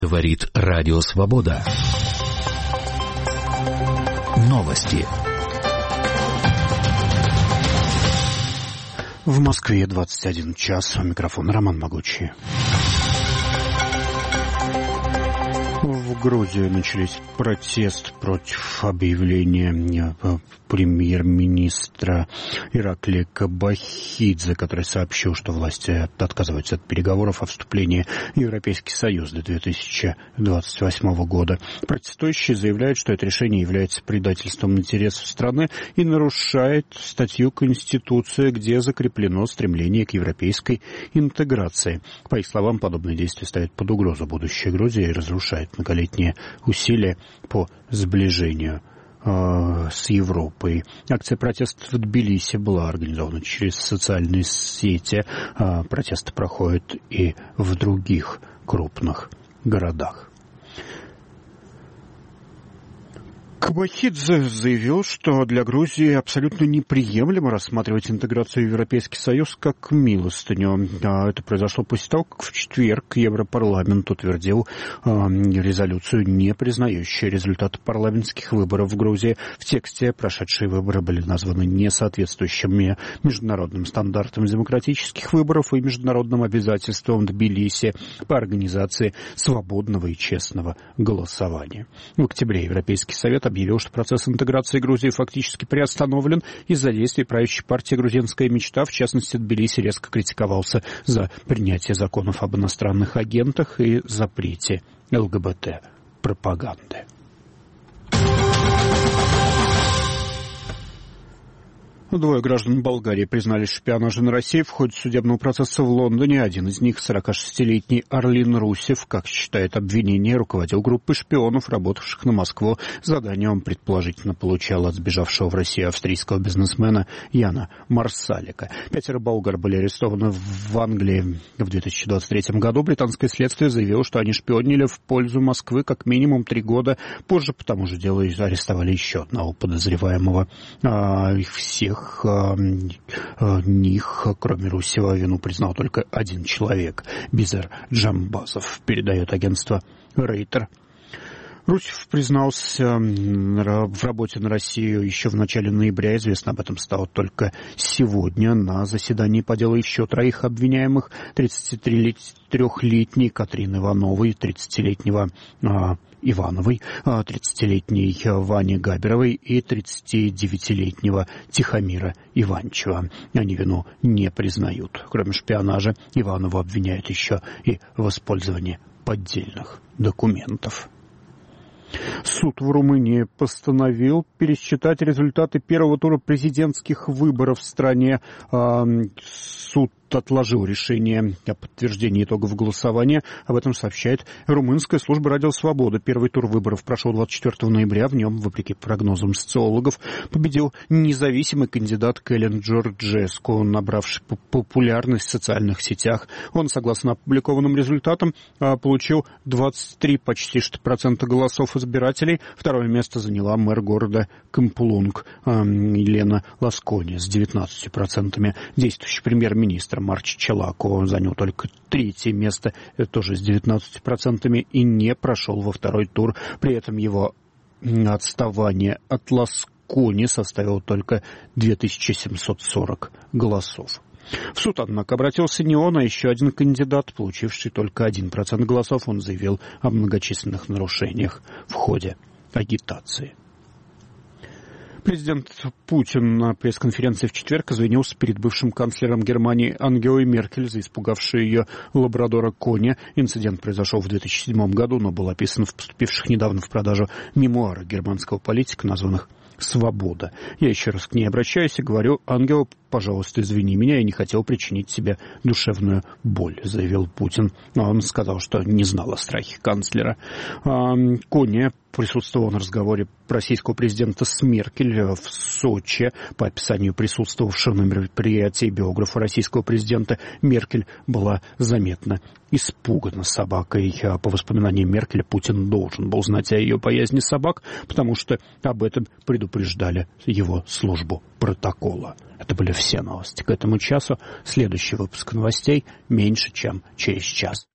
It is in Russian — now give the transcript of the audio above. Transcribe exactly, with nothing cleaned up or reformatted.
Говорит Радио Свобода. Новости. В Москве двадцать один час. У микрофона Роман Могучий. В Грузии начались протесты против объявления премьер-министра Ираклия Кобахидзе, который сообщил, что власти отказываются от переговоров о вступлении в Европейский Союз до две тысячи двадцать восьмого года. Протестующие заявляют, что это решение является предательством интересов страны и нарушает статью Конституции, где закреплено стремление к европейской интеграции. По их словам, подобные действия ставят под угрозу будущее Грузии и разрушают многолетние усилия по сближению э, с Европой. Акция протеста в Тбилиси была организована через социальные сети. Э, протесты проходят и в других крупных городах. Кобахидзе заявил, что для Грузии абсолютно неприемлемо рассматривать интеграцию в Европейский Союз как милостыню. Это произошло после того, как в четверг Европарламент утвердил э, резолюцию, не признающую результаты парламентских выборов в Грузии. В тексте прошедшие выборы были названы несоответствующими международным стандартам демократических выборов и международным обязательствам Тбилиси по организации свободного и честного голосования. В октябре Европейский Совет объявил, что процесс интеграции Грузии фактически приостановлен из-за действий правящей партии «Грузинская мечта». В частности, Тбилиси резко критиковался за принятие законов об иностранных агентах и запрете ЛГБТ-пропаганды. Двое граждан Болгарии признались в шпионаже на России в ходе судебного процесса в Лондоне. Один из них, сорокашестилетний Орлин Русев, как считает обвинение, руководил группой шпионов, работавших на Москву. Задание он предположительно получал от сбежавшего в Россию австрийского бизнесмена Яна Марсалика. Пятеро болгар были арестованы в Англии в две тысячи двадцать третьем году. Британское следствие заявило, что они шпионили в пользу Москвы как минимум три года. Позже по тому же делу арестовали еще одного подозреваемого. А, их всех них, кроме Русева, вину признал только один человек. Бизер Джамбазов, передает агентство Рейтер. Русев признался в работе на Россию еще в начале ноября. Известно об этом стало только сегодня на заседании по делу еще троих обвиняемых. тридцатитрёхлетней Катрины Ивановой, тридцатилетнего Ивановой, тридцатилетней Вани Габеровой и тридцатидевятилетнего Тихомира Иванчева. Они вину не признают. Кроме шпионажа, Иванову обвиняют еще и в использовании поддельных документов. Суд в Румынии постановил пересчитать результаты первого тура президентских выборов в стране. Суд отложил решение о подтверждении итогов голосования. Об этом сообщает румынская служба «Радио Свобода». Первый тур выборов прошел двадцать четвёртого ноября. В нем, вопреки прогнозам социологов, победил независимый кандидат Кэлен Джорджеску, набравший популярность в социальных сетях. Он, согласно опубликованным результатам, получил двадцать три почти что процента голосов избирателей. Второе место заняла мэр города Кампулунг Елена Ласкони с девятнадцатью процентами. Действующий премьер-министр Марч Челако занял только третье место, тоже с девятнадцатью процентами, и не прошел во второй тур. При этом его отставание от Ласкони составило только две тысячи семьсот сорок голосов. В суд, однако, обратился не он, а еще один кандидат, получивший только один процент голосов. Он заявил о многочисленных нарушениях в ходе агитации. Президент Путин на пресс-конференции в четверг извинился перед бывшим канцлером Германии Ангелой Меркель за испугавшую ее лабрадора Кони. Инцидент произошел в две тысячи седьмом году, но был описан в поступивших недавно в продажу мемуарах германского политика, названных «Свобода». Я еще раз к ней обращаюсь и говорю: «Ангела, пожалуйста, извини меня, я не хотел причинить себе душевную боль», заявил Путин. Он сказал, что не знал о страхе канцлера. Кони присутствовал на разговоре российского президента с Меркель в Сочи. По описанию присутствовавшего на мероприятии биографа российского президента, Меркель была заметно испугана собакой. По воспоминаниям Меркель, Путин должен был знать о ее боязни собак, потому что об этом предупреждали его службу протокола. Это были все новости к этому часу. Следующий выпуск новостей меньше, чем через час.